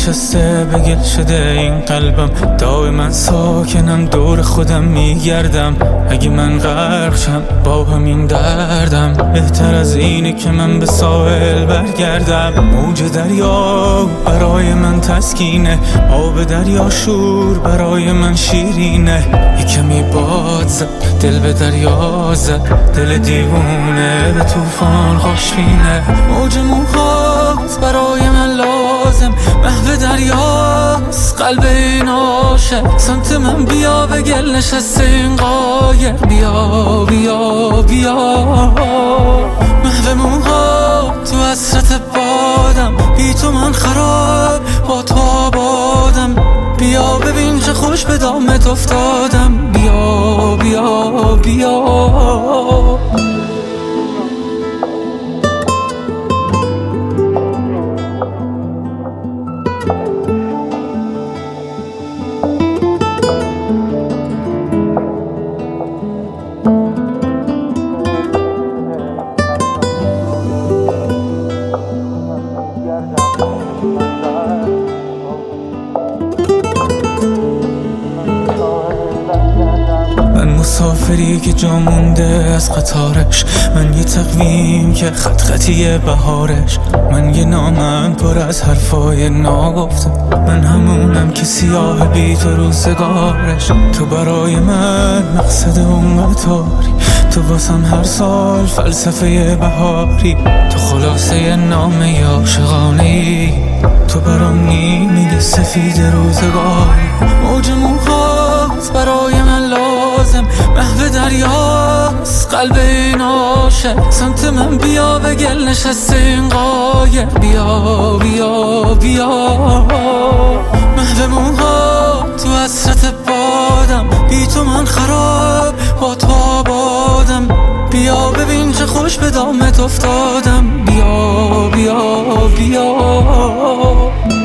نشسته به گل شده این قلبم، دائما ساکنم دور خودم میگردم. اگه من غرق شم با همین دردم، بهتر از اینه که من به ساحل برگردم. موج دریا برای من تسکینه، آب دریا شور برای من شیرینه. یه کمی باد زد دل به دریا زد، دل دیوونه به طوفان خوشبینه. موج موهات برای من لازم، محو دریاست قلب این عاشق. سمت من بیا به گل نشسته این قایر، بیا بیا بیا. محو موهات تو حسرت بادم، بی تو من خراب با تو آبادم. بیا ببین چه خوش به دامت افتادم، بیا بیا بیا. مسافری که جا مونده از قطارش، من یه تقویم که خط خطی بهارش. من یه نامم پر از حرفای ناگفته، من همونم که سیاه بی تو روزگارش. تو برای من مقصد اون قطاری، تو واسم هر سال فلسفه بهاری. تو خلاصه نامه عاشقانه‌ای، تو برام نیمه سفید روزگاری. موج موهات برای من لازم، محو دریاست قلب این عاشق. سمت من بیا به گل نشسته این قایر، بیا بیا بیا. محو موهات تو حسرت بادم، بی تو من خراب با تو آبادم. بیا ببین چه خوش به دامت افتادم، بیا بیا بیا.